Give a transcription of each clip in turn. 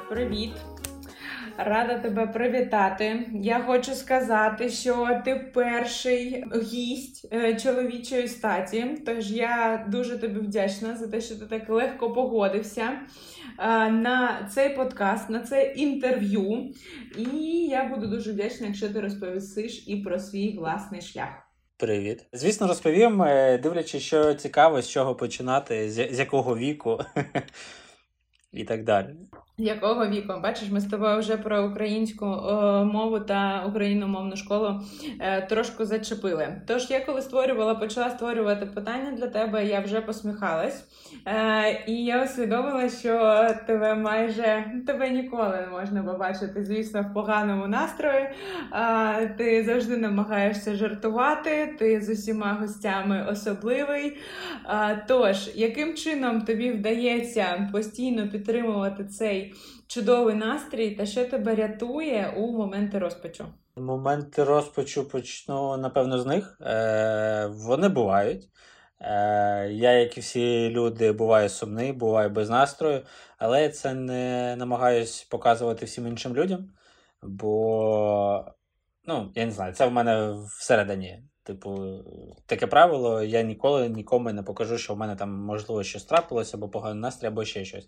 Привіт! Рада тебе привітати. Я хочу сказати, що ти перший гість чоловічої статі, тож я дуже тобі вдячна за те, що ти так легко погодився на цей подкаст, на це інтерв'ю. І я буду дуже вдячна, якщо ти розповісиш і про свій власний шлях. Привіт. Звісно, розповім, дивлячись, що цікаво, з чого починати, з якого віку і так далі. Якого віку? Бачиш, ми з тобою вже про українську мову та україномовну школу трошки зачепили. Тож я коли почала створювати питання для тебе, я вже посміхалась. І я усвідомила, що тебе ніколи не можна побачити, звісно, в поганому настрої. Ти завжди намагаєшся жартувати, ти з усіма гостями особливий. Тож, яким чином тобі вдається постійно підтримувати цей чудовий настрій, та що тебе рятує у моменти розпачу? Моменти розпачу почну, напевно, з них. Вони бувають. Я, як і всі люди, буваю сумний, буваю без настрою, але я це не намагаюсь показувати всім іншим людям, бо, я не знаю, це в мене всередині. Типу, таке правило, я ніколи нікому не покажу, що в мене там, можливо, щось трапилося, або поганий настрій, або ще щось.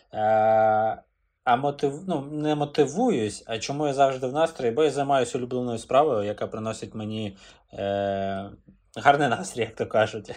Не мотивуюсь, а чому я завжди в настрої? Бо я займаюся улюбленою справою, яка приносить мені гарний настрій, як то кажуть.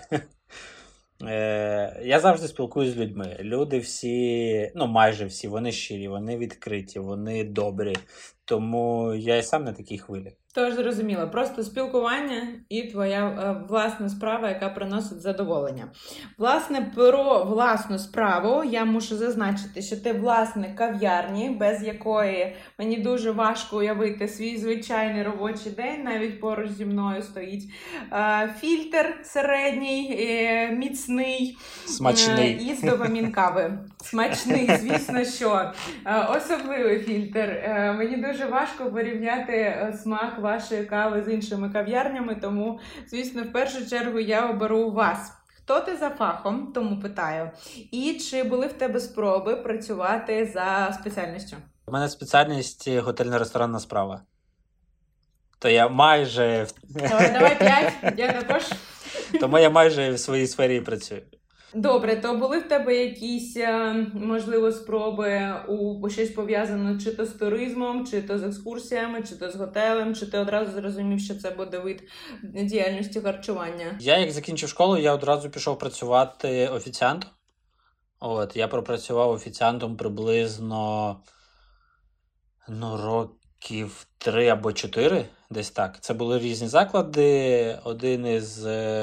Я завжди спілкуюсь з людьми. Люди всі, майже всі, вони щирі, вони відкриті, вони добрі. Тому я і сам на такій хвилі. Тож, зрозуміло, просто спілкування і твоя власна справа, яка приносить задоволення. Власне, про власну справу я мушу зазначити, що ти власник кав'ярні, без якої мені дуже важко уявити свій звичайний робочий день. Навіть поруч зі мною стоїть фільтр середній, міцний, смачний. із дофамін кави. Смачний, звісно, що. Особливий фільтр. Мені дуже важко порівняти смак вашої кави з іншими кав'ярнями, тому, звісно, в першу чергу я оберу вас. Хто ти за фахом, тому питаю. І чи були в тебе спроби працювати за спеціальністю? У мене спеціальність готельно-ресторанна справа. То я майже... Давай 5, я також. Тому я майже в своїй сфері працюю. Добре, то були в тебе якісь, можливо, спроби у щось пов'язане чи то з туризмом, чи то з екскурсіями, чи то з готелем, чи ти одразу зрозумів, що це буде вид діяльності харчування? Я, як закінчив школу, я одразу пішов працювати офіціантом. Я пропрацював офіціантом приблизно років 3 або 4, десь так. Це були різні заклади. Один із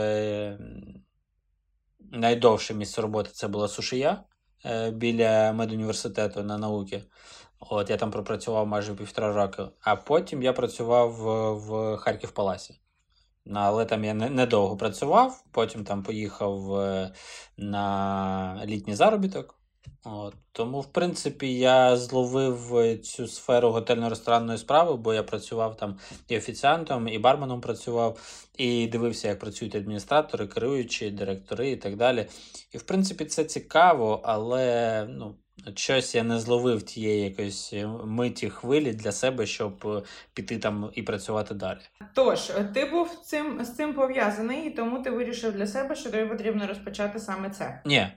найдовше місце роботи це була Сушия біля медуніверситету на науки. Я там пропрацював майже 1,5 роки. А потім я працював в Харків Паласі. Але там я недовго працював, потім там поїхав на літній заробіток. Тому, в принципі, я зловив цю сферу готельно-ресторанної справи, бо я працював там і офіціантом, і барменом працював, і дивився, як працюють адміністратори, керуючі, директори і так далі. І, в принципі, це цікаво, але щось я не зловив тієї якоїсь миті хвилі для себе, щоб піти там і працювати далі. Тож, ти був з цим пов'язаний, і тому ти вирішив для себе, що тобі потрібно розпочати саме це? Ні,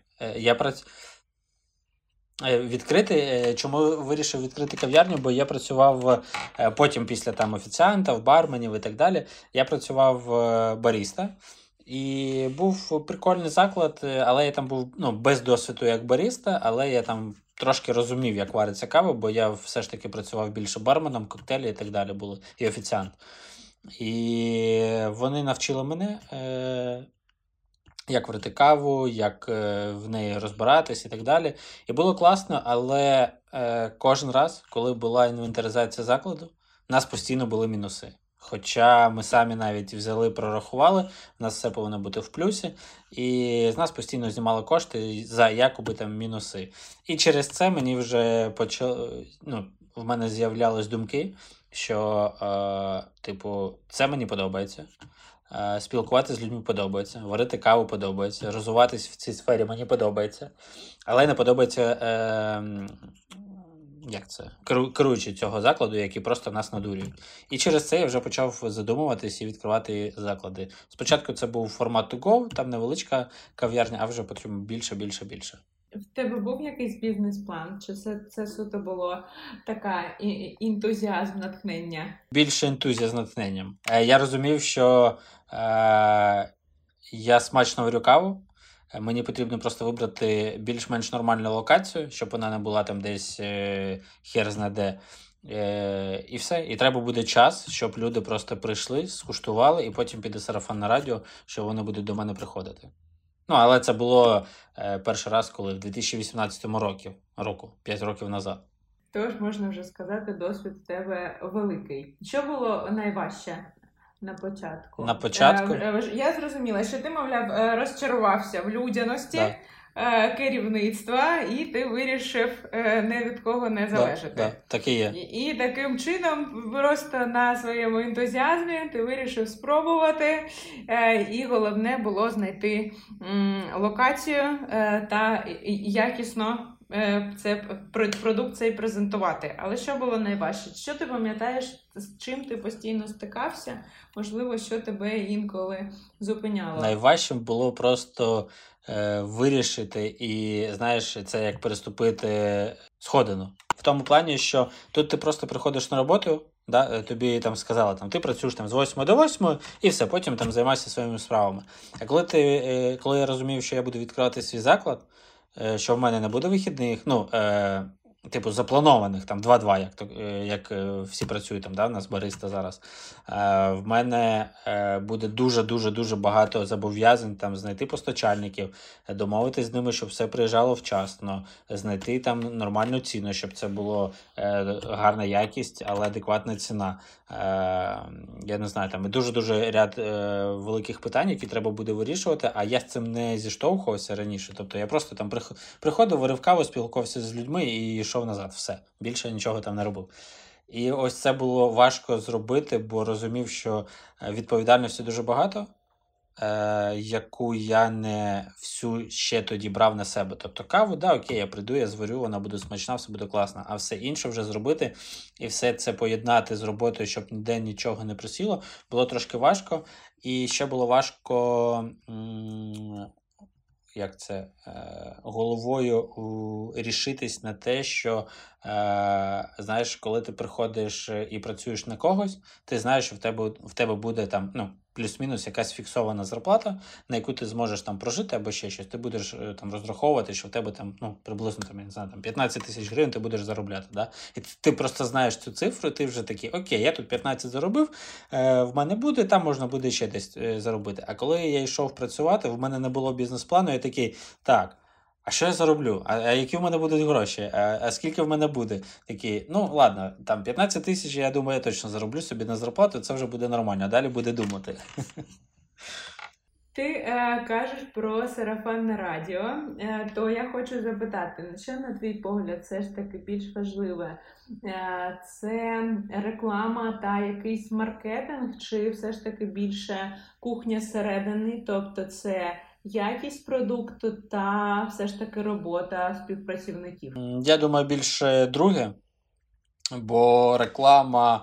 чому вирішив відкрити кав'ярню, бо я працював потім після там офіціанта, барменів і так далі, я працював баріста. І був прикольний заклад, але я там був без досвіду як баріста, але я там трошки розумів, як вариться кава, бо я все ж таки працював більше барменом, коктейлі і так далі були, і офіціант. І вони навчили мене, як варити каву, як в неї розбиратись і так далі. І було класно, але кожен раз, коли була інвентаризація закладу, у нас постійно були мінуси. Хоча ми самі навіть взяли, прорахували, у нас все повинно бути в плюсі, і з нас постійно знімали кошти за якоби там мінуси. І через це мені вже в мене з'являлись думки, що, це мені подобається. Спілкуватися з людьми подобається, варити каву подобається, розвиватись в цій сфері мені подобається. Але не подобається керуючі цього закладу, які просто нас надурюють. І через це я вже почав задумуватись і відкривати заклади. Спочатку це був формат to go, там невеличка кав'ярня, а вже потім більше. В тебе був якийсь бізнес-план? Чи це суто було така ентузіазм, натхнення? Більше ентузіазм з натхненням. Я розумів, що я смачно варю каву. Мені потрібно просто вибрати більш-менш нормальну локацію, щоб вона не була там десь хер зна де. І все. І треба буде час, щоб люди просто прийшли, скуштували, і потім піде сарафан на радіо, що вони будуть до мене приходити. Ну, але це було перший раз, коли в 2018 року, 5 років назад. Тож, можна вже сказати, досвід в тебе великий. Що було найважче на початку? На початку? Я зрозуміла, що ти, мовляв, розчарувався в людяності керівництва, і ти вирішив не від кого не залежати. Да, так і є. І таким чином, просто на своєму ентузіазмі ти вирішив спробувати, і головне було знайти локацію та якісно продукт цей презентувати. Але що було найважче? Що ти пам'ятаєш, з чим ти постійно стикався? Можливо, що тебе інколи зупиняло? Найважчим було просто вирішити і, знаєш, це як переступити сходину. В тому плані, що тут ти просто приходиш на роботу, да, тобі там сказали, там, ти працюєш там, з 8 до 8 і все, потім там займайся своїми справами. А коли я розумів, що я буду відкривати свій заклад, що в мене не буде вихідних, типу запланованих, там 2-2, як всі працюють, там, да, у нас бариста зараз. В мене буде дуже багато зобов'язань, там, знайти постачальників, домовитись з ними, щоб все приїжджало вчасно, знайти там нормальну ціну, щоб це було гарна якість, але адекватна ціна. Я не знаю, там і дуже ряд великих питань, які треба буде вирішувати, а я з цим не зіштовхувався раніше. Тобто я просто там приходив, варив каву, спілкувався з людьми і йшов назад. Все. Більше нічого там не робив. І ось це було важко зробити, бо розумів, що відповідальності дуже багато, яку я не всю ще тоді брав на себе. Тобто каву, да, окей, я прийду, я зварю, вона буде смачна, все буде класно, а все інше вже зробити і все це поєднати з роботою, щоб ніде нічого не просіло, було трошки важко. І ще було важко головою рішитись на те, що, знаєш, коли ти приходиш і працюєш на когось, ти знаєш, що в тебе буде там, плюс-мінус якась фіксована зарплата, на яку ти зможеш там прожити або ще щось. Ти будеш там розраховувати, що в тебе там, приблизно там, я не знаю, там 15 тисяч гривень ти будеш заробляти. Да? І ти просто знаєш цю цифру, ти вже такий, окей, я тут 15 заробив, в мене буде, там можна буде ще десь заробити. А коли я йшов працювати, в мене не було бізнес-плану, я такий, так, а що я зароблю? А які в мене будуть гроші? А скільки в мене буде? Такі, ладно, там 15 тисяч, я думаю, я точно зароблю собі на зарплату, це вже буде нормально, а далі буде думати. Ти кажеш про сарафанне радіо, то я хочу запитати, що, на твій погляд, все ж таки більш важливе? Це реклама та якийсь маркетинг, чи все ж таки більше кухня зсередини, тобто це якість продукту та все ж таки робота співпрацівників? Я думаю, більше друге, бо реклама,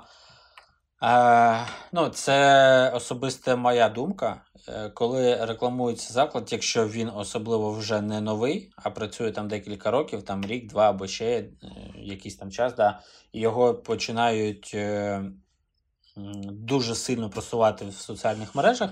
це особиста моя думка. Коли рекламується заклад, якщо він особливо вже не новий, а працює там декілька років, там рік, два або ще якийсь там час, да, і його починають дуже сильно просувати в соціальних мережах,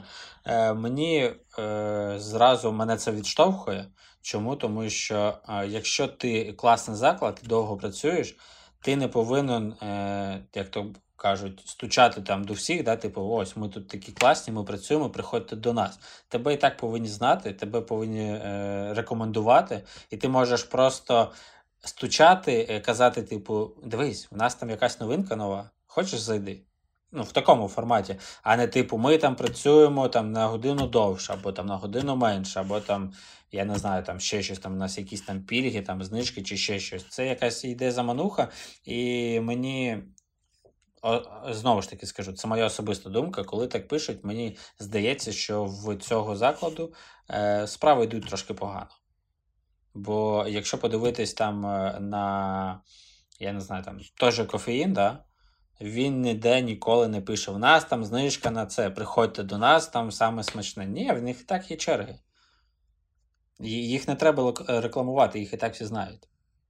мене це відштовхує. Чому? Тому що якщо ти класний заклад, ти довго працюєш, ти не повинен, як то кажуть, стучати там до всіх, да, типу, ось, ми тут такі класні, ми працюємо, приходьте до нас. Тебе і так повинні знати, тебе повинні рекомендувати, і ти можеш просто стучати, казати, типу, дивись, у нас там якась новинка нова, хочеш зайди? В такому форматі, а не типу, ми там працюємо там на годину довше, або там на годину менше, або там, я не знаю, там ще щось, там у нас якісь там пільги, там знижки чи ще щось. Це якась йде замануха, і мені, знову ж таки скажу, це моя особиста думка, коли так пишуть, мені здається, що в цього закладу справи йдуть трошки погано. Бо якщо подивитись там на я не знаю, там, той же кофеїн, да? Він ніде ніколи не пише, в нас там знижка на це, приходьте до нас, там саме смачне. Ні, в них і так є черги. Їх не треба рекламувати, їх і так всі знають.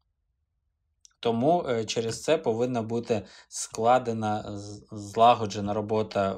Тому через це повинна бути складена, злагоджена робота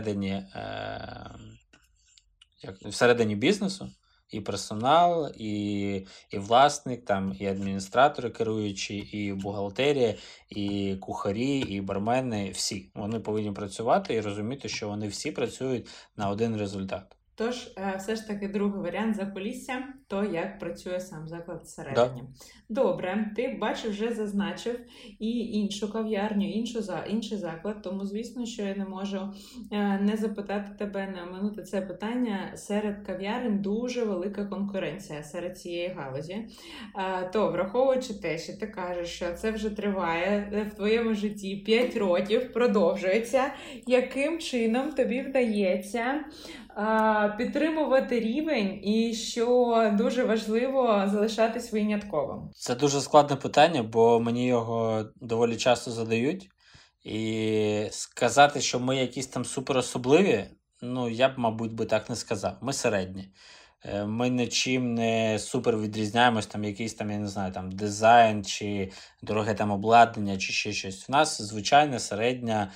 всередині бізнесу. І персонал, і власник, там, і адміністратори керуючі, і бухгалтерія, і кухарі, і бармени, всі. Вони повинні працювати і розуміти, що вони всі працюють на один результат. Тож, все ж таки, другий варіант закулісся, то як працює сам заклад всередині. Да. Добре, ти бачив, вже зазначив і іншу кав'ярню, інший заклад, тому, звісно, що я не можу не запитати тебе, не оминути це питання. Серед кав'ярень дуже велика конкуренція серед цієї галузі. То, враховуючи те, що ти кажеш, що це вже триває в твоєму житті 5 років, продовжується, яким чином тобі вдається підтримувати рівень і, що дуже важливо, залишатись винятковим? Це дуже складне питання, бо мені його доволі часто задають. І сказати, що ми якісь там суперособливі, ну, я б, мабуть, би так не сказав. Ми середні. Ми нічим не супер відрізняємось, там якийсь там, я не знаю, там дизайн, чи дороге там обладнання, чи ще щось. У нас звичайна середня,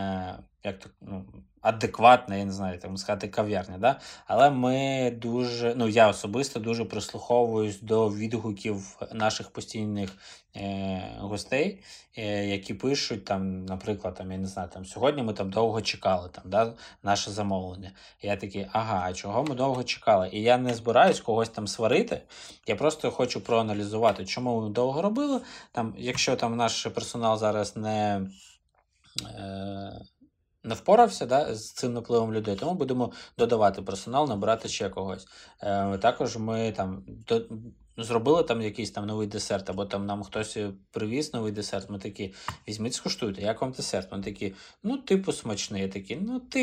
адекватна, я не знаю, так сказати, кав'ярня. Да? Але ми дуже, я особисто дуже прислуховуюсь до відгуків наших постійних гостей, які пишуть, там, наприклад, там, я не знаю, там, сьогодні ми там довго чекали, там, да, наше замовлення. І я такий, а чого ми довго чекали? І я не збираюсь когось там сварити, я просто хочу проаналізувати, чому ми довго робили. Там, якщо там наш персонал зараз не впорався, да, з цим напливом людей, тому будемо додавати персонал, набирати ще когось. Також ми там зробили там якийсь там новий десерт, або там нам хтось привіз новий десерт, ми такі, візьміть, скуштуйте, як вам десерт? Ми такі, смачний. Я такі,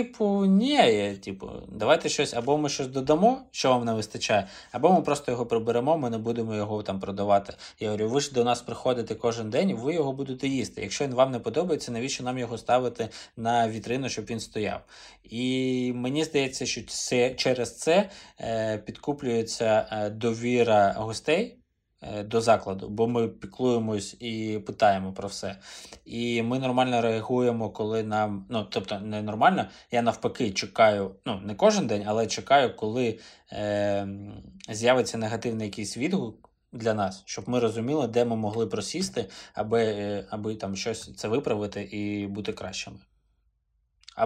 ні, давайте щось, або ми щось додамо, що вам не вистачає, або ми просто його приберемо, ми не будемо його там продавати. Я говорю, ви ж до нас приходите кожен день, ви його будете їсти. Якщо він вам не подобається, навіщо нам його ставити на вітрину, щоб він стояв? І мені здається, що через це підкуплюється довіра гостей до закладу, бо ми піклуємось і питаємо про все. І ми нормально реагуємо, коли нам, тобто не нормально, я навпаки чекаю, не кожен день, але чекаю, коли з'явиться негативний якийсь відгук для нас, щоб ми розуміли, де ми могли просісти, аби там щось це виправити і бути кращими. А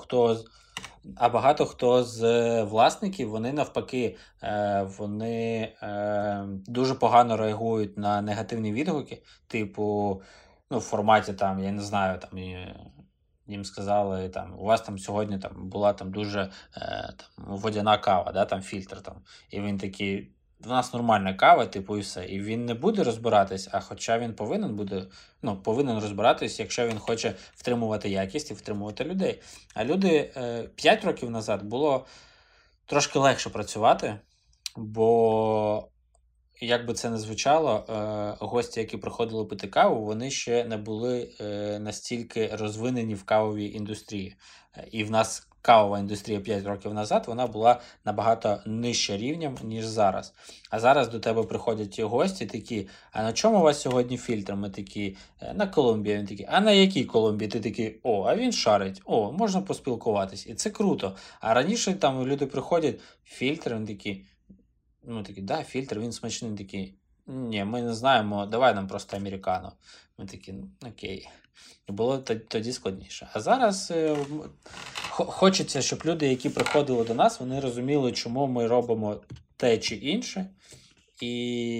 багато хто з власників, вони навпаки, вони дуже погано реагують на негативні відгуки, типу, в форматі там, я не знаю, там їм сказали, там, у вас там сьогодні там була там дуже водяна кава, да, там фільтр там, і він такий, в нас нормальна кава, типу, і все. І він не буде розбиратись, а хоча він повинен розбиратись, якщо він хоче втримувати якість і втримувати людей. А люди 5 років назад було трошки легше працювати, бо, як би це не звучало, гості, які приходили пити каву, вони ще не були настільки розвинені в кавовій індустрії. І в нас кавова індустрія 5 років назад, вона була набагато нижче рівнем, ніж зараз. А зараз до тебе приходять ті гості такі, а на чому у вас сьогодні фільтр? Ми такі, на Колумбії. Він такий, а на якій Колумбії? Ти такий, а він шарить, можна поспілкуватись. І це круто. А раніше там люди приходять, фільтр, він такий, да, фільтр, він смачний, такий, ні, ми не знаємо, давай нам просто американо. Ми такі, окей. І було тоді складніше. А зараз хочеться, щоб люди, які приходили до нас, вони розуміли, чому ми робимо те чи інше. І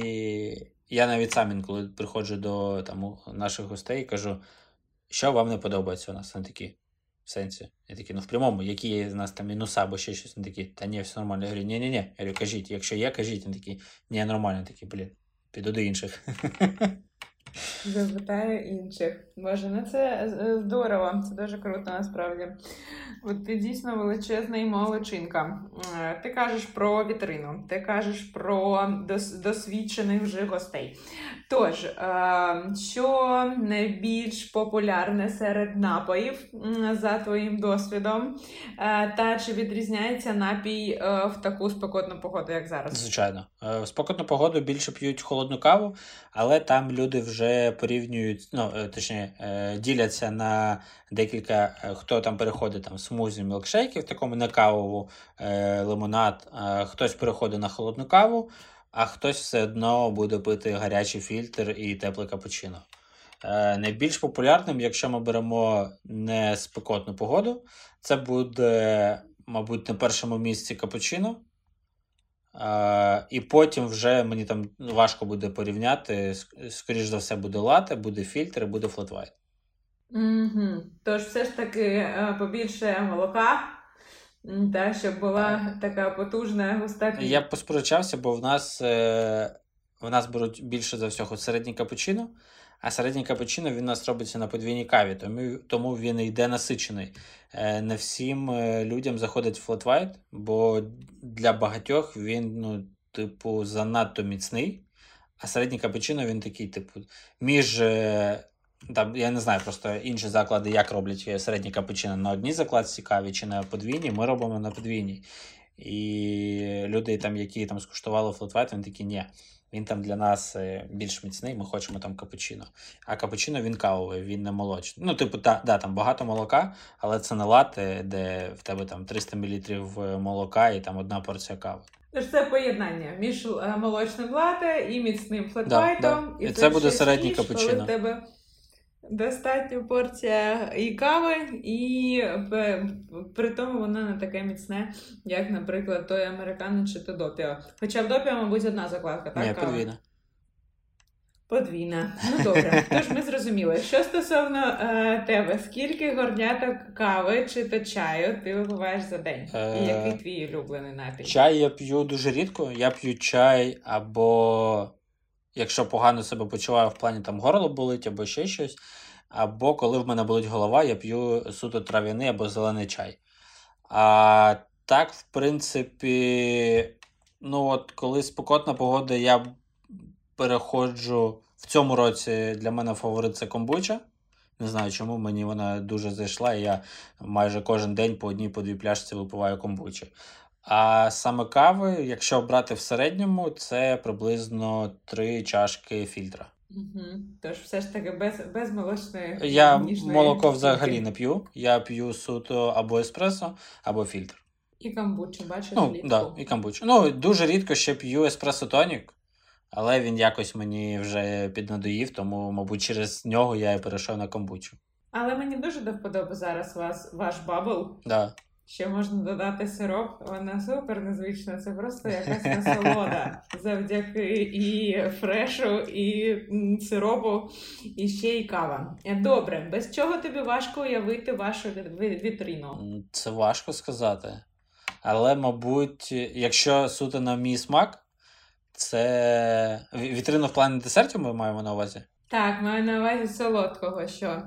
я навіть сам інколи приходжу до наших гостей і кажу, що вам не подобається у нас. Вони такі, в сенсі. Я такий, в прямому, які є у нас там мінуса або ще щось. Вони такі, та ні, все нормально. Я говорю, ні. Я говорю, кажіть, якщо є, кажіть. Вони такі, ні, нормально. Такі, піду до інших. Запитаю інших. Боже, ну це здорово, це дуже круто насправді. От ти дійсно величезна і молодчинка. Ти кажеш про вітрину, ти кажеш про досвідчених вже гостей. Тож, що найбільш популярне серед напоїв за твоїм досвідом? Та чи відрізняється напій в таку спекотну погоду, як зараз? Звичайно. В спекотну погоду більше п'ють холодну каву, але там люди вже порівнюють, діляться на декілька, хто там переходить там смузі, мілкшейки в такому на кавову, лимонад, хтось переходить на холодну каву, а хтось все одно буде пити гарячий фільтр і тепле капучино. Найбільш популярним, якщо ми беремо не спекотну погоду, це буде, мабуть, на першому місці капучино. І потім вже мені там важко буде порівняти. Скоріш за все, буде лате, буде фільтр і буде флет-вайт. Угу. Тож все ж таки побільше молока, щоб була така потужна густа піна. Я б посперечався, бо в нас беруть більше за всього середній капучино, а середній капучино він у нас робиться на подвійній каві, тому він йде насичений. Не всім людям заходить флет-вайт, бо для багатьох він, занадто міцний, а середній капучино він такий, між... Там, я не знаю просто інші заклади, як роблять середній капучино на одній закладці каві чи на подвійній, ми робимо на подвійній. І люди, там, які там скуштували флет-вайт, вони такі, ні, він там для нас більш міцний, ми хочемо там капучино. А капучино він кавовий, він не молочний. Там багато молока, але це не латте, де в тебе там 300 мл молока і там одна порція кави. Тож це поєднання між молочним латте і міцним флет-вайтом. І це буде середній капучино. Коли в тебе достатньо порція і кави, і при тому воно не таке міцне, як, наприклад, той американо чи то допіо. Хоча в допіо, мабуть, одна закладка, так? Ні, подвійна. Подвійна. Ну, добре. Тож ми зрозуміли. Що стосовно тебе, скільки горняток кави чи то чаю ти випиваєш за день? І який твій улюблений напій? Чай я п'ю дуже рідко. Я п'ю чай або... якщо погано себе почуваю в плані там горло болить або ще щось, або коли в мене болить голова, я п'ю суто трав'яний або зелений чай. А так, в принципі, коли спекотна погода, я переходжу, в цьому році для мене фаворит це комбуча. Не знаю чому, мені вона дуже зайшла, і я майже кожен день по одній, по дві пляшці випиваю комбучі. А саме кави, якщо брати в середньому, це приблизно 3 чашки фільтра. Угу. Тож все ж таки без молочної... Я молоко взагалі не п'ю. Я п'ю суто або еспресо, або фільтр. І камбучу, бачиш, і камбучу. Дуже рідко ще п'ю еспресо-тонік, але він якось мені вже піднадоїв, тому, мабуть, через нього я і перейшов на камбучу. Але мені дуже до вподоби зараз ваш бабл. Да. Ще можна додати сироп, вона супер незвична, це просто якась насолода. Завдяки і фрешу, і сиропу, і ще й кава. Добре, без чого тобі важко уявити вашу вітрину? Це важко сказати. Але, мабуть, якщо суто на мій смак, це вітрину в плані десертів ми маємо на увазі? Так, маю на увазі солодкого, що?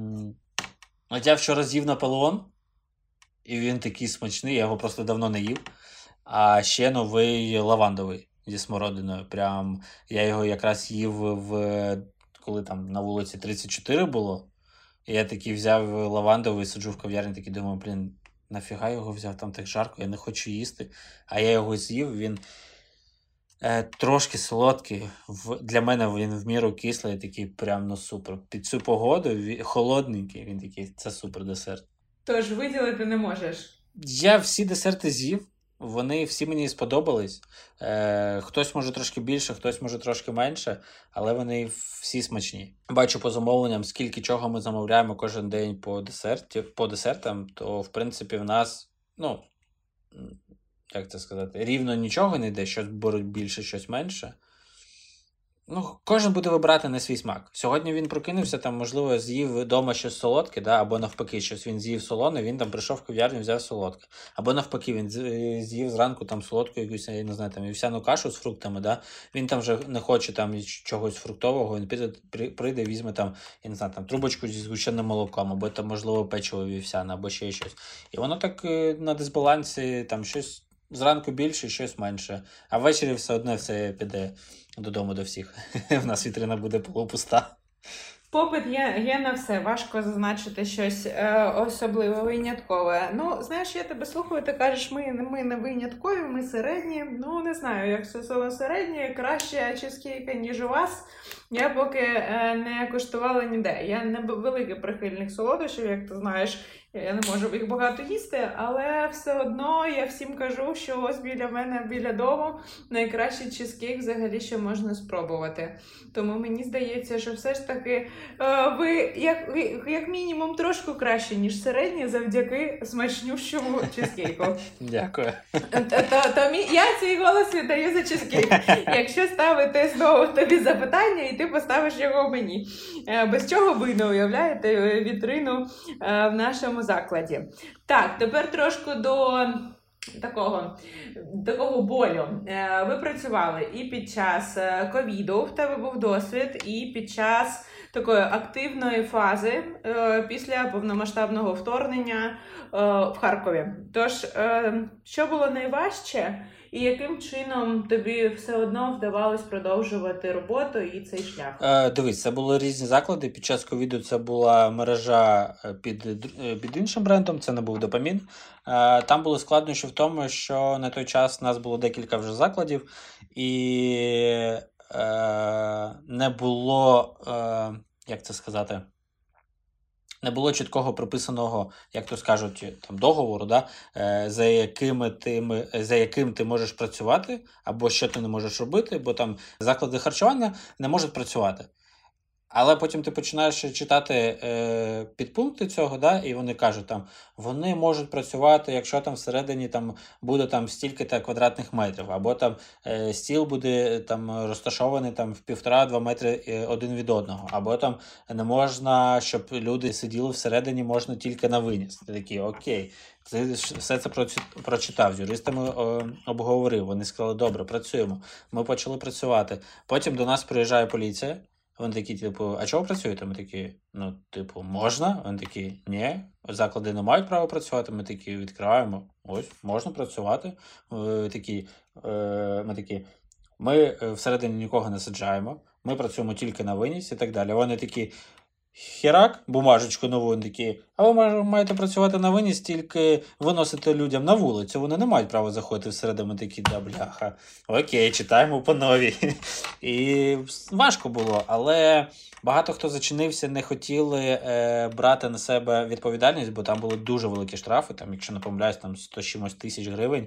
От я вчора з'їв Наполеон. І він такий смачний, я його просто давно не їв. А ще новий лавандовий зі смородиною. Прям я його якраз їв коли там на вулиці 34 було. І я такий взяв лавандовий, сиджу в кав'ярні, такий думаю, нафіга його взяв, там так жарко, я не хочу їсти. А я його з'їв, він трошки солодкий. Для мене він в міру кислий, такий прям супер. Під цю погоду холодненький, він такий, це супер десерт. Tож виділити не можеш? Я всі десерти з'їв, вони всі мені сподобались. Хтось може трошки більше, хтось може трошки менше, але вони всі смачні. Бачу по замовленням, скільки чого ми замовляємо кожен день по десертам, то в принципі в нас, як це сказати, рівно нічого не йде, щось беруть більше, щось менше. Кожен буде вибирати на свій смак. Сьогодні він прокинувся, там, можливо, з'їв вдома щось солодке, да? Або навпаки, щось він з'їв солоне, він там прийшов в кав'ярню, взяв солодке. Або навпаки, він з'їв зранку там солодку якусь, я не знаю, там, вівсяну кашу з фруктами, да? Він там вже не хоче там чогось фруктового, він прийде, візьме там, я не знаю, там, трубочку зі згущеним молоком, або там, можливо, печиво вівсяне, або ще щось. І воно так на дисбалансі, там, щось зранку більше, щось менше. А ввечері все піде додому до всіх. В нас вітрина буде полупуста. Попит є на все. Важко зазначити щось особливо виняткове. Знаєш, я тебе слухаю, ти кажеш, ми не виняткові, ми середні. Не знаю, як стосовно середні, краще чизкейка, ніж у вас. Я поки не куштувала ніде. Я не великий прихильник солодощів, як ти знаєш. Я не можу їх багато їсти, але все одно я всім кажу, що ось біля мене, біля дому, найкращий чизкейк взагалі ще можна спробувати. Тому мені здається, що все ж таки ви як мінімум трошки краще, ніж середні, завдяки смачнющому чизкейку. Дякую. Я свій голос віддаю за чизкейк. Якщо ставити знову тобі запитання, і ти поставиш його мені. Без чого ви не уявляєте вітрину в нашому закладі. Так, тепер трошки до такого болю. Ви працювали і під час ковіду, в тебе був досвід, і під час такої активної фази після повномасштабного вторгнення в Харкові. Тож, що було найважче і яким чином тобі все одно вдавалось продовжувати роботу і цей шлях? Дивись, це були різні заклади. Під час ковіду це була мережа під іншим брендом, це не був Допамін. Там були складнощі в тому, що на той час у нас було декілька вже закладів, і не було, як це сказати, не було чіткого прописаного, як то скажуть, там, договору, да, за яким ти можеш працювати, або що ти не можеш робити, бо там заклади харчування не можуть працювати. Але потім ти починаєш читати підпункти цього, да, і вони кажуть, там, вони можуть працювати, якщо там всередині там, буде там, стільки-то квадратних метрів, або там стіл буде там, розташований там, в 1,5-2 метри один від одного, або там не можна, щоб люди сиділи всередині, можна тільки на виніс. Ти такий, окей, ти все це прочитав, з юристами обговорив, вони сказали, добре, працюємо. Ми почали працювати. Потім до нас приїжджає поліція. Вони такі, типу, а чого працюєте? Ми такі, можна? Вони такі, ні, заклади не мають права працювати. Ми такі, відкриваємо, ось, можна працювати. Ми такі, ми всередині нікого не саджаємо, ми працюємо тільки на виніс і так далі. Вони такі, херак, бумажечку нову, вони такі, а ви маєте працювати на виніс, тільки виносити людям на вулицю, вони не мають права заходити всередину. Ми такі, да, бляха, окей, читаємо по новій. І важко було, але багато хто зачинився, не хотіли брати на себе відповідальність, бо там були дуже великі штрафи, там, якщо не помиляюсь, там 100 чимось тисяч гривень,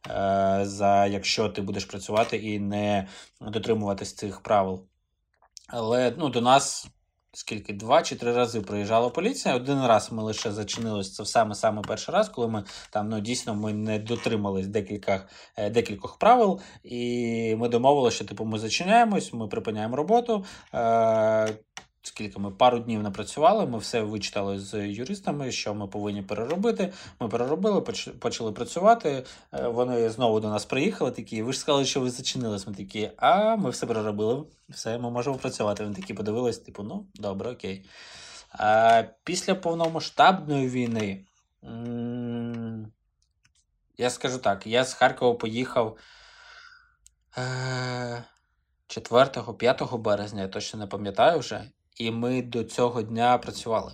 за якщо ти будеш працювати і не дотримуватись цих правил. Але до нас 2 чи 3 рази приїжджала поліція. Один раз ми лише зачинились, це саме перший раз, коли ми там, дійсно, ми не дотримались декількох правил, і ми домовилися, що ми зачиняємось, ми припиняємо роботу. Ми пару днів не працювали, ми все вичитали з юристами, що ми повинні переробити. Ми переробили, почали працювати, вони знову до нас приїхали, такі, ви ж сказали, що ви зачинились. Ми такі, а ми все переробили, все, ми можемо працювати. Вони такі подивились, добре, окей. Після повномасштабної війни, я скажу так, я з Харкова поїхав 4-5 березня, я точно не пам'ятаю вже. І ми до цього дня працювали.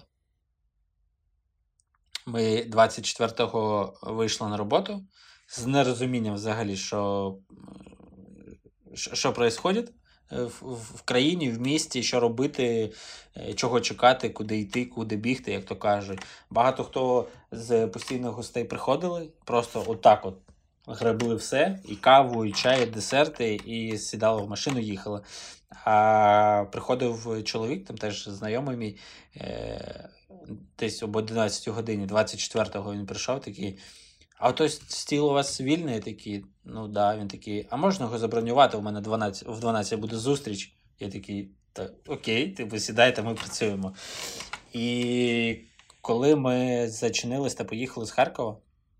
Ми 24-го вийшли на роботу з нерозумінням взагалі, що відбувається в країні, в місті, що робити, чого чекати, куди йти, куди бігти, як то кажуть. Багато хто з постійних гостей приходили, просто отак гребли все, і каву, і чай, і десерти, і сідали в машину, їхали. А приходив чоловік, там теж знайомий мій, десь об 11 годині, 24-го він прийшов, такий, а ото стіл у вас вільний? Такий, да, він такий, а можна його забронювати, у мене в 12 буде зустріч. Я такий, окей, типу, сідайте, ми працюємо. І коли ми зачинились та поїхали з Харкова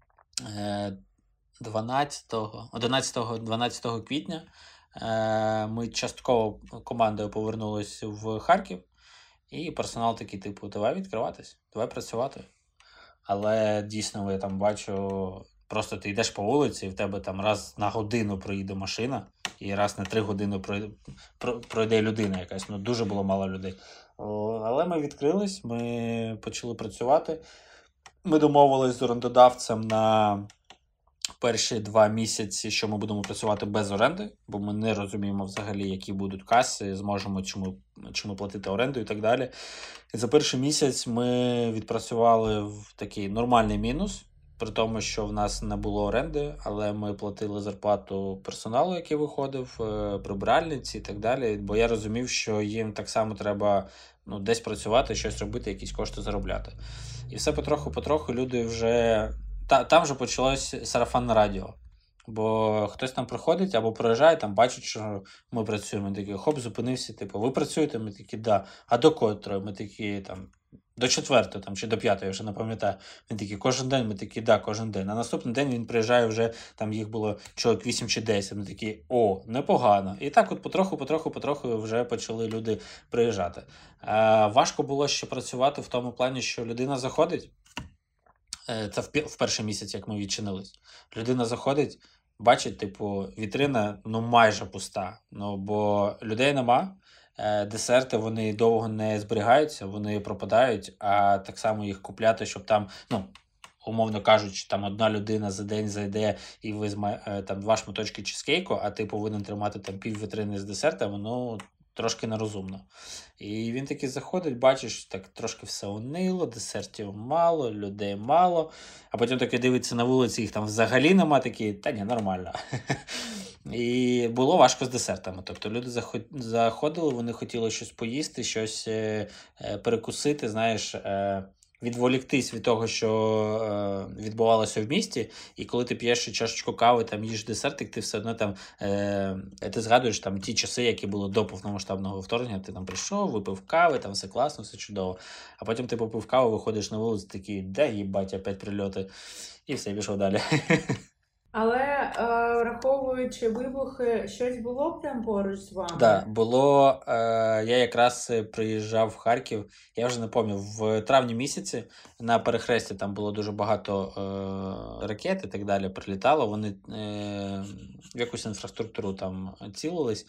11-12 квітня, ми частково командою повернулись в Харків, і персонал такий, типу, давай відкриватись, давай працювати. Але дійсно, я там бачу, просто ти йдеш по вулиці, і в тебе там раз на годину проїде машина, і раз на 3 години пройде людина якась. Ну, дуже було мало людей. Але ми відкрились, ми почали працювати. Ми домовились з орендодавцем на перші 2 місяці, що ми будемо працювати без оренди, бо ми не розуміємо взагалі, які будуть каси, зможемо чому платити оренду і так далі. І за перший місяць ми відпрацювали в такий нормальний мінус, при тому, що в нас не було оренди, але ми платили зарплату персоналу, який виходив, прибиральниці і так далі, бо я розумів, що їм так само треба десь працювати, щось робити, якісь кошти заробляти. І все потроху люди вже... Там вже почалось сарафанне радіо. Бо хтось там приходить або проїжджає, там бачить, що ми працюємо. Ми такі, хоп, зупинився, типу, ви працюєте? Ми такі, да. А до котрої? Ми такі, там, до 4-ї там, чи до 5-ї, я вже не пам'ятаю. Він такий, кожен день? Ми такі, да, кожен день. На наступний день він приїжджає вже, там їх було чоловік 8 чи 10. Ми такі, о, непогано. І так от потроху вже почали люди приїжджати. Важко було ще працювати в тому плані, що людина заходить. Це в перший місяць, як ми відчинились. Людина заходить, бачить, типу, вітрина, майже пуста. Бо людей нема, десерти, вони довго не зберігаються, вони пропадають, а так само їх купляти, щоб там, умовно кажучи, там одна людина за день зайде і візьме там 2 шматочки чизкейку, а ти повинен тримати там пів вітрини з десертами, трошки нерозумно. І він таки заходить, бачиш, так трошки все унило, десертів мало, людей мало, а потім таки дивиться на вулиці, їх там взагалі нема, такі, та ні, нормально. І було важко з десертами. Тобто люди заходили, вони хотіли щось поїсти, щось перекусити, знаєш, відволіктись від того, що відбувалося в місті, і коли ти п'єш чашечку кави, там їш десертик, ти все одно там, ти згадуєш там ті часи, які були до повномасштабного вторгнення, ти там прийшов, випив кави, там все класно, все чудово. А потім ти попив каву, виходиш на вулицю, такий, де їбать, опять прильоти, і все, пішов далі. Але, враховуючи вибухи, щось було прям поруч з вами? Так, було. Я якраз приїжджав в Харків, я вже не пам'ятаю, в травні місяці на перехресті там було дуже багато ракет і так далі прилітало, вони в якусь інфраструктуру там цілились,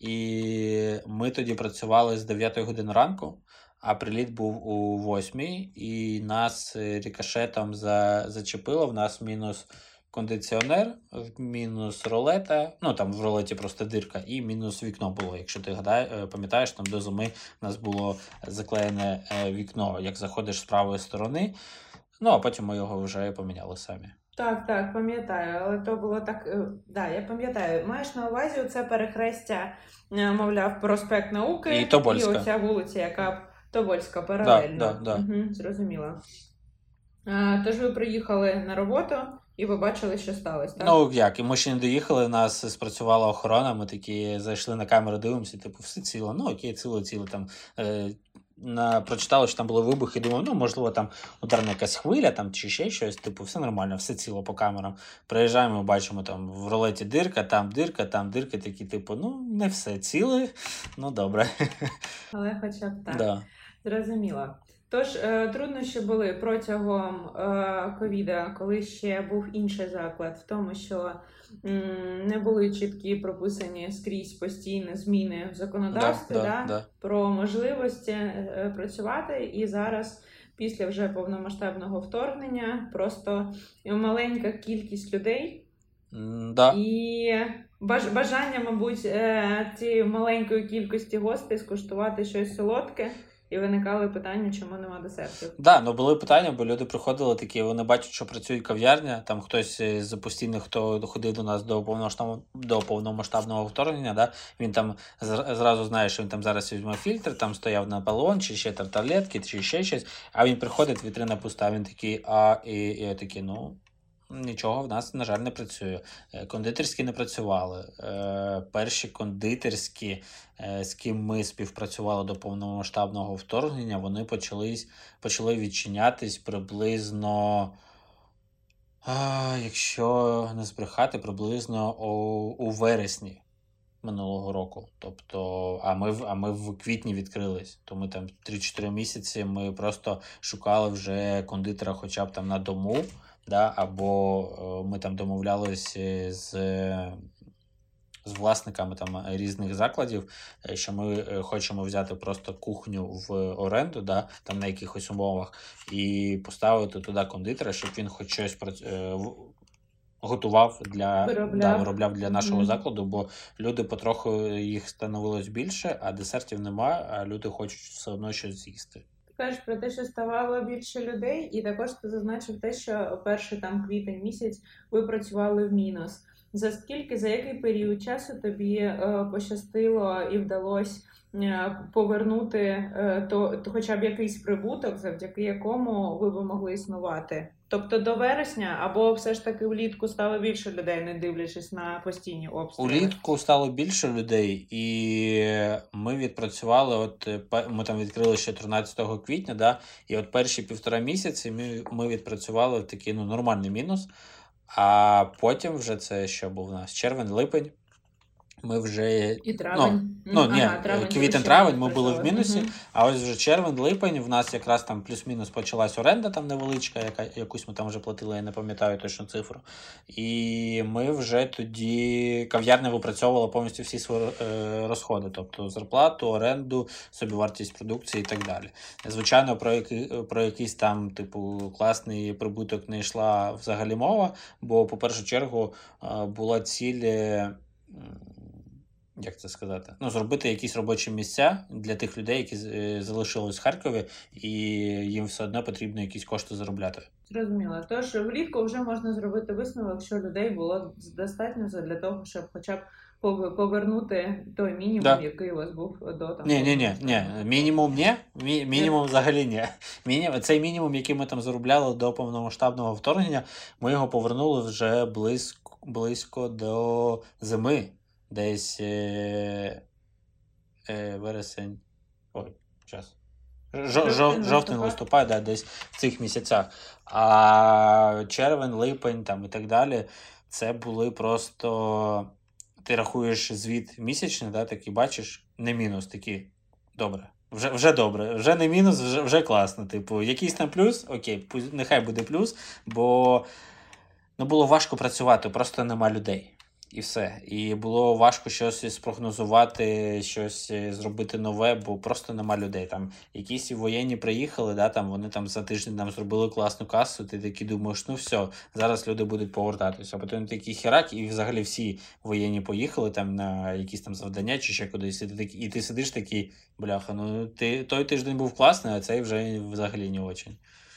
і ми тоді працювали з 9 години ранку, а приліт був у 8, і нас рикошетом зачепило, в нас мінус кондиціонер, мінус ролета, там в ролеті просто дирка, і мінус вікно було. Якщо ти пам'ятаєш, там до зими у нас було заклеєне вікно, як заходиш з правої сторони, а потім ми його вже поміняли самі. Так, пам'ятаю, але то було так, я пам'ятаю. Маєш на увазі оце перехрестя, мовляв, проспект Науки і Тобольська. І оця вулиця, яка Тобольська, паралельно. Да. Угу, зрозуміло. Тож ви приїхали на роботу і побачили, що сталося, так? Як, і ми ще не доїхали, нас спрацювала охорона, ми такі зайшли на камеру, дивимося, все ціло, окей, ціло, там, прочитали, що там були вибухи, думав, можливо, там ударна якась хвиля, там, чи ще щось, все нормально, все ціло по камерам. Приїжджаємо, бачимо, там, в ролеті дирка, там дирка, такі, не все ціле, добре. Але хоча б так. Да. Зрозуміло. Тож, труднощі були протягом ковіда, коли ще був інший заклад, в тому, що не були чіткі прописані скрізь постійні зміни в законодавстві про можливості працювати. І зараз, після вже повномасштабного вторгнення, просто маленька кількість людей і бажання, мабуть, цієї маленької кількості гостей скуштувати щось солодке. І виникали питання, чому нема десертів. Були питання, бо люди приходили такі, вони бачать, що працює кав'ярня, там хтось з постійних, хто ходив до нас до повномасштабного вторгнення, він там зразу знає, що він там зараз візьме фільтр, там стояв Наполеон, чи ще таблетки, чи ще щось, а він приходить, вітрина пуста, він такий, і я такий, Нічого в нас, на жаль, не працює. Кондитерські не працювали. Перші кондитерські, з ким ми співпрацювали до повномасштабного вторгнення, вони почали відчинятись приблизно, якщо не збрехати, приблизно у вересні минулого року. Тобто, а ми в квітні відкрились. То ми там 3-4 місяці ми просто шукали вже кондитера хоча б там на дому, да, або ми там домовлялися з власниками там різних закладів, що ми хочемо взяти просто кухню в оренду, да, там на якихось умовах, і поставити туди кондитера, щоб він хоч щось готував виробляв для нашого закладу, бо люди потроху їх становилось більше, а десертів немає, а люди хочуть все одно щось з'їсти. Кажеш про те, що ставало більше людей, і також ти зазначив те, що перший там квітень місяць ви працювали в мінус. За який період часу тобі пощастило і вдалося повернути то хоча б якийсь прибуток, завдяки якому ви б могли існувати? Тобто до вересня, або все ж таки влітку стало більше людей, не дивлячись на постійні обстріли? Улітку стало більше людей, і ми відпрацювали, ми там відкрили ще 13 квітня, да, і от перші 1,5 місяці ми відпрацювали в такий нормальний мінус, а потім вже це що був у нас? Червень-липень. Ми вже... І травень. Квітень-травень ми були в мінусі, а ось вже червень-липень в нас якраз там плюс-мінус почалась оренда там невеличка, якусь ми там вже платили, я не пам'ятаю точну цифру. І ми вже тоді, кав'ярня випрацьовувала повністю всі свої розходи, тобто зарплату, оренду, собівартість продукції і так далі. Звичайно, про якийсь там, типу, класний прибуток не йшла взагалі мова, бо, по першу чергу, була ціль... Як це сказати? Зробити якісь робочі місця для тих людей, які залишились в Харкові, і їм все одно потрібно якісь кошти заробляти. Зрозуміло. Тож влітку вже можна зробити висновок, що людей було достатньо для того, щоб хоча б повернути той мінімум, який у вас був до там. Ні. Мінімум взагалі ні. Цей мінімум, який ми там заробляли до повномасштабного вторгнення, ми його повернули вже близько до зими. Десь вересень, жовтень, листопад, да, десь в цих місяцях. А червень, липень там і так далі, це були просто, ти рахуєш звіт місячний, да, такий бачиш, не мінус, такий, добре. Вже добре, вже не мінус, вже класно. Типу, якийсь там плюс, окей, нехай буде плюс, бо було важко працювати, просто нема людей. І все. І було важко щось спрогнозувати, щось зробити нове, бо просто нема людей. Там якісь воєнні приїхали, да, там вони там за тиждень нам зробили класну касу, ти такий думаєш, все, зараз люди будуть повертатися. А потім такий херак, і взагалі всі воєнні поїхали там на якісь там завдання чи ще кудись. І ти сидиш такий, бляха, той тиждень був класний, а цей вже взагалі не очень.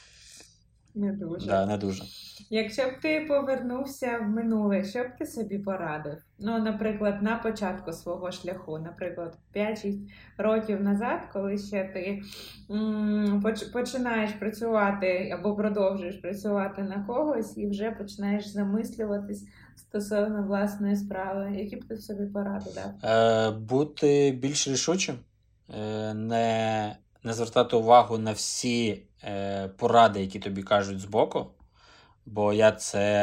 Не дуже. Да, не дуже. Якщо б ти повернувся в минуле, що б ти собі порадив? Наприклад, на початку свого шляху, наприклад, 5-6 років назад, коли ще ти починаєш працювати або продовжуєш працювати на когось і вже починаєш замислюватись стосовно власної справи. Які б ти собі поради дав? Бути більш рішучим, не звертати увагу на всі поради, які тобі кажуть збоку, бо я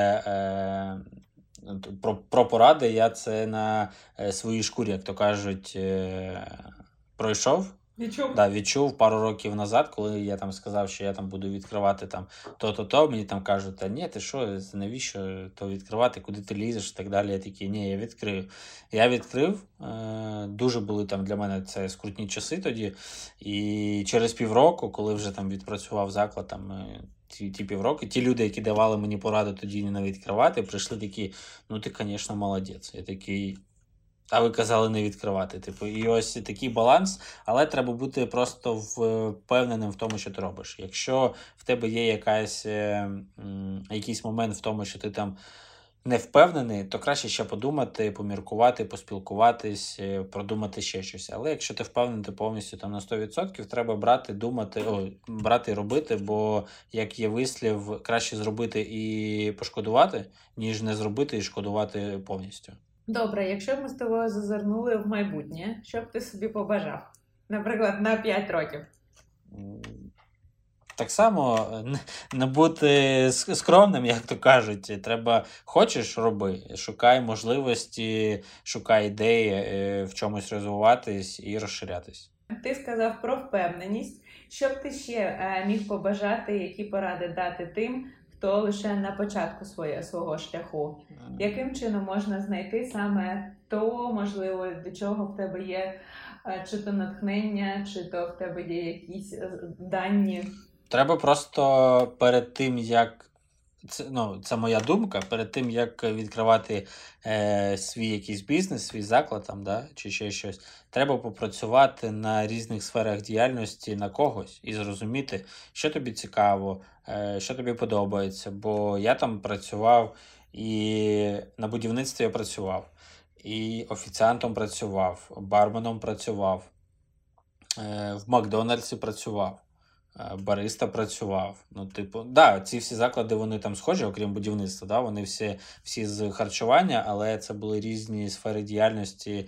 це про поради, я це на своїй шкурі, як то кажуть, пройшов. Відчув пару років назад, коли я там сказав, що я там буду відкривати там то, мені там кажуть, та ні, ти що, навіщо то відкривати, куди ти лізеш і так далі. Я такий, ні, я відкрию. Я відкрив, дуже були там для мене це скрутні часи тоді, і через півроку, коли вже там відпрацював заклад, там ті півроки, ті люди, які давали мені поради тоді не відкривати, прийшли такі, ти, звісно, молодець. Я такий... А ви казали не відкривати. Типу, і ось такий баланс, але треба бути просто впевненим в тому, що ти робиш. Якщо в тебе є якийсь момент в тому, що ти там не впевнений, то краще ще подумати, поміркувати, поспілкуватись, продумати ще щось. Але якщо ти впевнений ти повністю там на 100%, треба брати і робити, бо, як є вислів, краще зробити і пошкодувати, ніж не зробити і шкодувати повністю. Добре, якщо б ми з тобою зазирнули в майбутнє, що б ти собі побажав? Наприклад, на 5 років. Так само не бути скромним, як то кажуть. Треба, хочеш, роби. Шукай можливості, шукай ідеї, в чомусь розвиватись і розширятись. Ти сказав про впевненість. Що б ти ще міг побажати, які поради дати тим, хто лише на початку свого шляху? Яким чином можна знайти саме то, можливо, до чого в тебе є чи то натхнення, чи то в тебе є якісь дані? Треба просто перед тим, як це моя думка, перед тим, як відкривати свій якийсь бізнес, свій заклад там, да, чи ще щось, треба попрацювати на різних сферах діяльності на когось і зрозуміти, що тобі цікаво, що тобі подобається. Бо я там працював, і на будівництві я працював, і офіціантом працював, барменом працював, в Макдональдсі працював. Бариста працював. Ці всі заклади, вони там схожі, окрім будівництва, да? Вони всі з харчування, але це були різні сфери діяльності,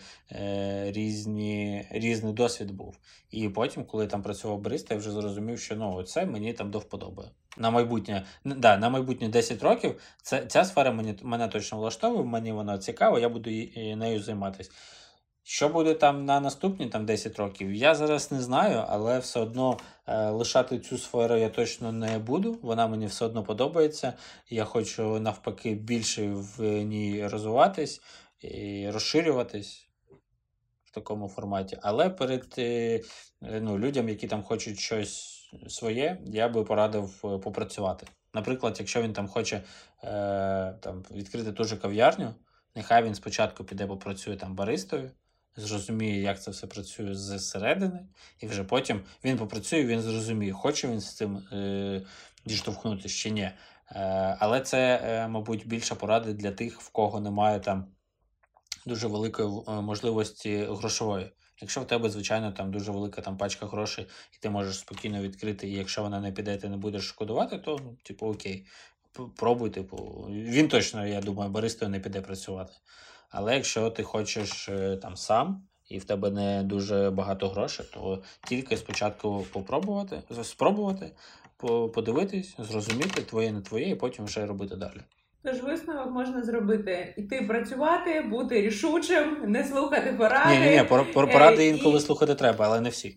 різний досвід був. І потім, коли там працював бариста, я вже зрозумів, що це мені там до вподоби. На майбутнє 10 років ця сфера мене точно влаштовує, мені вона цікава, я буду нею займатися. Що буде там на наступні 10 років, я зараз не знаю, але все одно лишати цю сферу я точно не буду, вона мені все одно подобається, я хочу навпаки більше в ній розвиватись і розширюватись в такому форматі. Але перед людям, які там хочуть щось своє, я би порадив попрацювати. Наприклад, якщо він там хоче відкрити ту же кав'ярню, нехай він спочатку піде попрацює там баристою, зрозуміє, як це все працює зсередини, і вже потім він попрацює, він зрозуміє, хоче він з цим діштовхнутися чи ні. Але це, мабуть, більша порада для тих, в кого немає там дуже великої можливості грошової. Якщо в тебе, звичайно, там дуже велика пачка грошей, і ти можеш спокійно відкрити, і якщо вона не піде, ти не будеш шкодувати, то, окей, пробуй, він точно, я думаю, баристою не піде працювати. Але якщо ти хочеш сам, і в тебе не дуже багато грошей, то тільки спочатку спробувати, подивитись, зрозуміти, твоє, не твоє, і потім вже робити далі. Тож висновок можна зробити: іти працювати, бути рішучим, не слухати поради. Ні, поради інколи слухати треба, але не всі.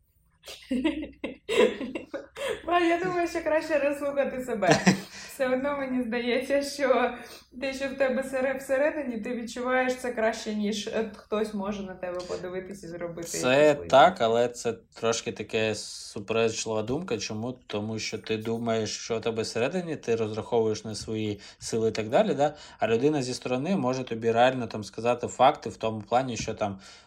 Я думаю, що краще розслухати себе. Все одно мені здається, що те, що в тебе всередині, ти відчуваєш це краще, ніж хтось може на тебе подивитися і зробити. Це так, але це трошки таке суперечлива думка. Чому? Тому що ти думаєш, що у тебе всередині, ти розраховуєш на свої сили і так далі, да? А людина зі сторони може тобі реально сказати факти в тому плані, що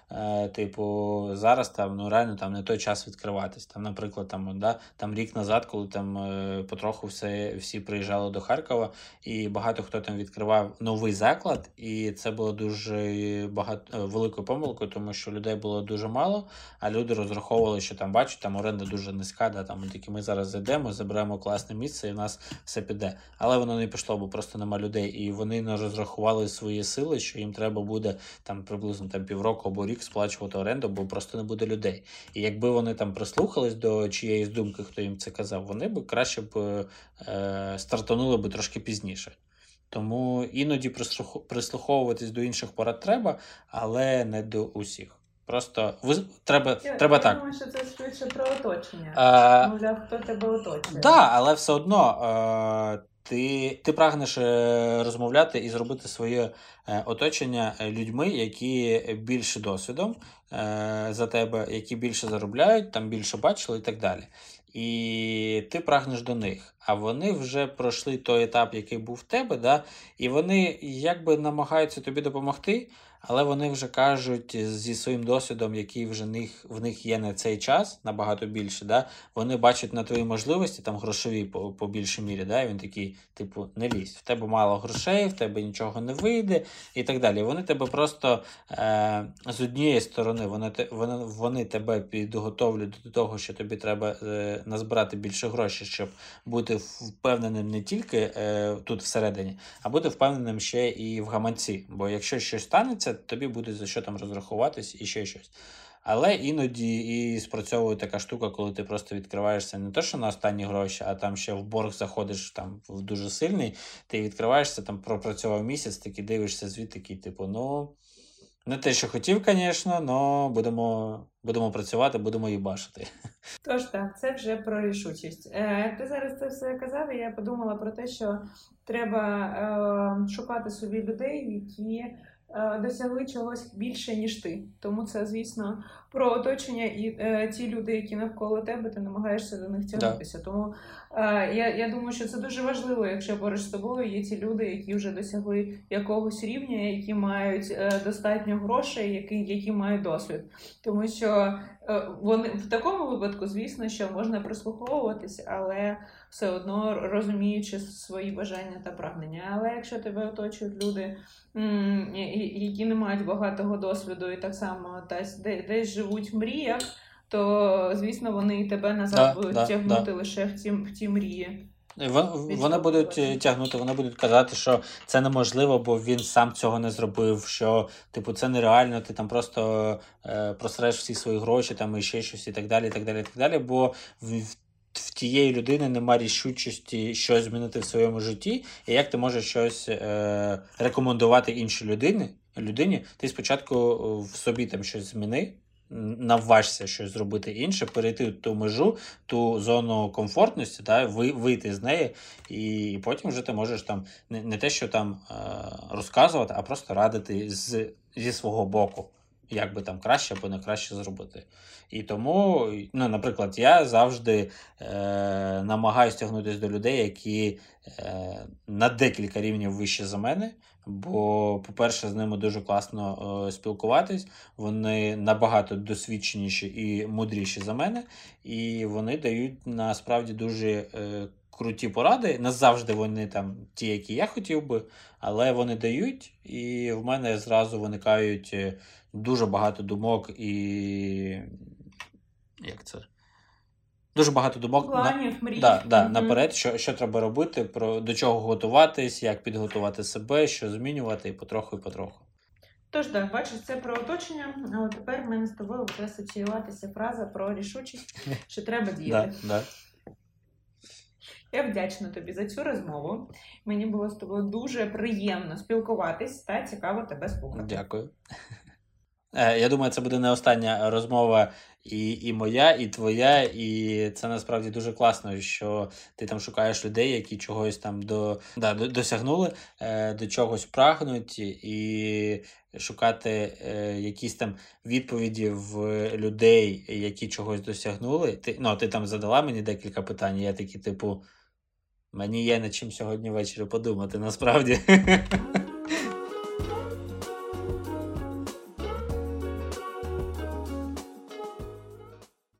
зараз реально не той час відкриватись. Наприклад, рік назад, коли потроху всі приїжджали до Харкова, і багато хто там відкривав новий заклад, і це було дуже великою помилкою, тому що людей було дуже мало, а люди розраховували, що оренда дуже низька, такі ми зараз зайдемо, заберемо класне місце і в нас все піде. Але воно не пішло, бо просто нема людей, і вони не розрахували свої сили, що їм треба буде приблизно півроку або рік сплачувати оренду, бо просто не буде людей. І якби вони прислухались до чиєїсь думки, хто їм це казав, вони б краще стартанули б трошки пізніше. Тому іноді прислуховуватись до інших порад треба, але не до усіх. Просто треба так. Я думаю, що це швидше про оточення. Мовляв, хто тебе оточує. Так, але все одно ти прагнеш розмовляти і зробити своє оточення людьми, які більше досвідом за тебе, які більше заробляють, більше бачили і так далі. І ти прагнеш до них, а вони вже пройшли той етап, який був в тебе, да? І вони якби намагаються тобі допомогти, але вони вже кажуть зі своїм досвідом, який вже в них є на цей час, набагато більше, да, вони бачать на твої можливості, там грошові по більшій мірі, да, і він такий, типу, не лізь, в тебе мало грошей, в тебе нічого не вийде і так далі. Вони тебе просто з однієї сторони, вони тебе підготовлюють до того, що тобі треба назбирати більше грошей, щоб бути впевненим не тільки тут всередині, а бути впевненим ще і в гаманці. Бо якщо щось станеться, тобі буде за що там розрахуватись і ще щось. Але іноді і спрацьовує така штука, коли ти просто відкриваєшся не то, що на останні гроші, а там ще в борг заходиш там в дуже сильний, ти відкриваєшся, там пропрацював місяць, такий дивишся звідти, такий, типу, ну, не те, що хотів, звісно, але будемо працювати, будемо їбашити. Тож так, це вже про рішучість. Ти зараз це все казав, і я подумала про те, що треба шукати собі людей, які досягли чогось більше, ніж ти. Тому це, звісно, про оточення і ті люди, які навколо тебе, ти намагаєшся до них тягнутися. Тому я думаю, що це дуже важливо, якщо поруч з тобою є ті люди, які вже досягли якогось рівня, які мають достатньо грошей, які мають досвід. Тому що вони в такому випадку, звісно, що можна прислуховуватись, але все одно розуміючи свої бажання та прагнення. Але якщо тебе оточують люди, які не мають багатого досвіду і так само десь живуть в мріях, то, звісно, вони і тебе назад будуть тягнути лише в ті мрії. Вони будуть тягнути, вони будуть казати, що це неможливо, бо він сам цього не зробив, що, типу, це нереально, ти там просто просреш всі свої гроші, там і ще щось, і так далі, і так далі, і так далі, бо в тієї людини немає рішучості щось змінити в своєму житті, і як ти можеш щось рекомендувати іншій людині, ти спочатку в собі там щось зміни, наважся щось зробити інше, перейти ту межу, ту зону комфортності, да, вийти з неї, і потім вже ти можеш там не те, що там розказувати, а просто радити зі свого боку, як би там краще або не краще зробити. І тому, ну, наприклад, я завжди намагаюся тягнутися до людей, які на декілька рівнів вище за мене, бо, по-перше, з ними дуже класно спілкуватись, вони набагато досвідченіші і мудріші за мене, і вони дають насправді дуже круті поради. Не завжди вони там ті, які я хотів би, але вони дають, і в мене зразу виникають дуже багато думок і... Як це? Дуже багато думок наперед, що треба робити, до чого готуватись, як підготувати себе, що змінювати, і потроху. Тож так, бачиш, це про оточення, але тепер в мене з тобою буде асоціюватися фраза про рішучість, що треба діяти. Я вдячна тобі за цю розмову. Мені було з тобою дуже приємно спілкуватись та цікаво тебе слухати. Дякую. Я думаю, це буде не остання розмова і моя, і твоя, і це насправді дуже класно, що ти там шукаєш людей, які чогось там досягнули, до чогось прагнуть, і шукати якісь там відповіді в людей, які чогось досягнули. Ти там задала мені декілька питань, і я такий, типу, мені є над чим сьогодні ввечері подумати, насправді.